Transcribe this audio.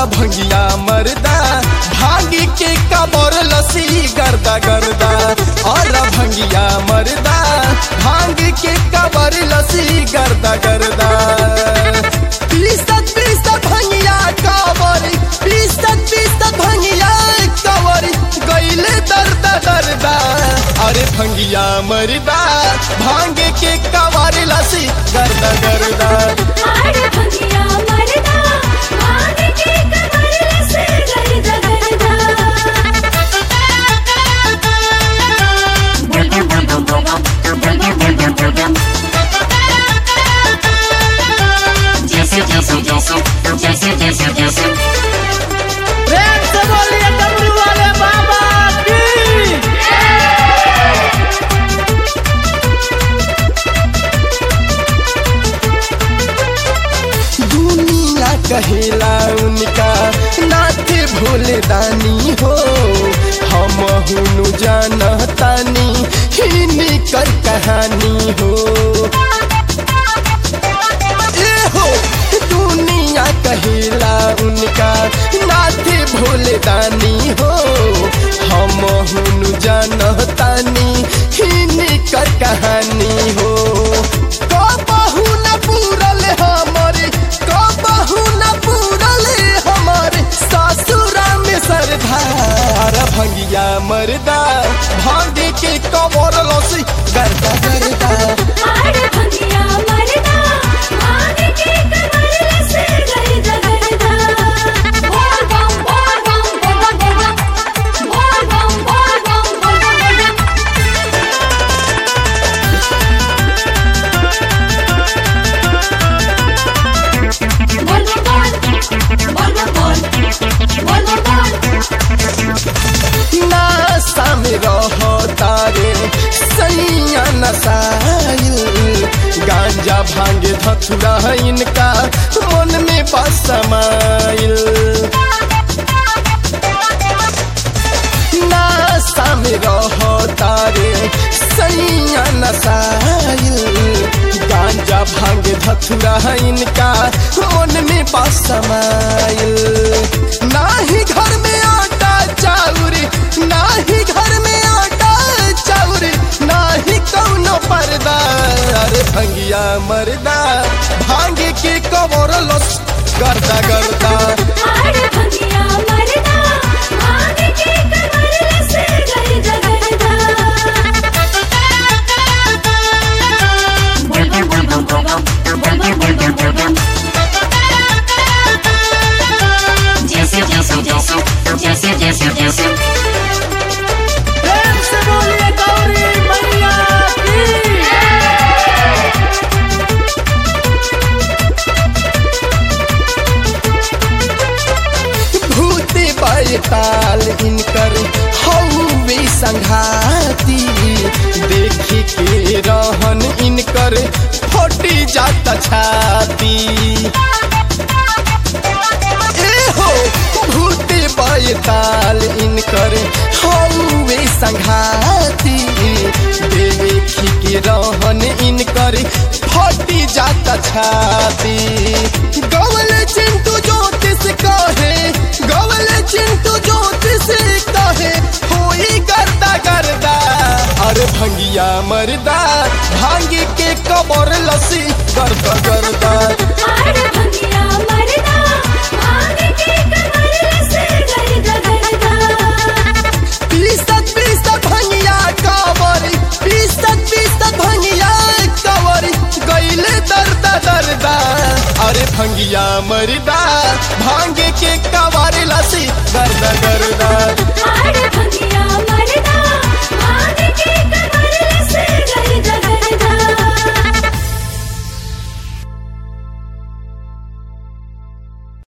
भंगिया मरदा भांग के कबर लसी गर्दा गर्दा और भंगिया मरदा भांग के कबर लसी गर्दा गर्दा पीसत पीसत भंगिया कबर पीसत भंगिया कबर गईले दर्दा दर्दा अरे भंगिया मरदा भांग के कबर लसी गर्दा गर्दा अरे भंगिया मरदा भांग के कबर लसी गर्दा गर्दा प्रेम से बोलिए डमरू वाले बाबा की दुनिया कहेला उनका नाथ भोले दानी हो हम हुनु जानतानी हिनी कर कहानी हो ए हो दुनिया कहेला उनका नाथ भोले दानी हो हम हुनु जानतानी हिनी कर कहानी हो कबहू न पूरल हमारे कबहू न पूरल हमारे सासुरा में सरदार भंगिया मरदा भांग के कबर लसी गर्दा गर्दा अरे भंगिया मरदा भांग के कबर लसी गर्दा गर्दा बोल बम बोल बम बोल बम बोल बम बोल बम बोल बम नासा में रहो तारे सैया नसाइल गांजा भांगे धथुरा इनका मन में बसमाइल नासा में रहो तारे सैया नसाइल गांजा भांगे धथुरा इनका मन में बसमाइल नाही घर में आटा चाउर नाही घर में आटा चाउर नाही कौनो पर्दा अरे भंगिया मरदा भांग के कबर लस गर्दा गर्दा अरे भंगिया मरदा भांग के कबर लसी गर्दा गर्दा प्रेम से बोलिए गौरी मैया की भूते बैताल इनकर हौवे संघाती देखी के रहन इनकर फटी जाता छाती ए हो भूते बैताल इनकर हौवे संघाती देखी के रहन इनकर फटी जाता छाती गवल चिंटू ज्योतिष कहे गवल चिंटू ज्योतिष कहे होई गर्दा गर्दा अरे भंगिया मरदा भांग के कबर लसी गर्दा गर्दा अरे भंगिया मरदा भांग के कबर लसी गर्दा गर्दा पीसत पीसत भंगिया कबर पीसत भंगिया कबर गईले दर्दा दर्दा अरे भंगिया मरदा भांग के कबर लसी गर्दा गर्दा अरे भंगिया मरदा भांग के कबर लसी गर्दा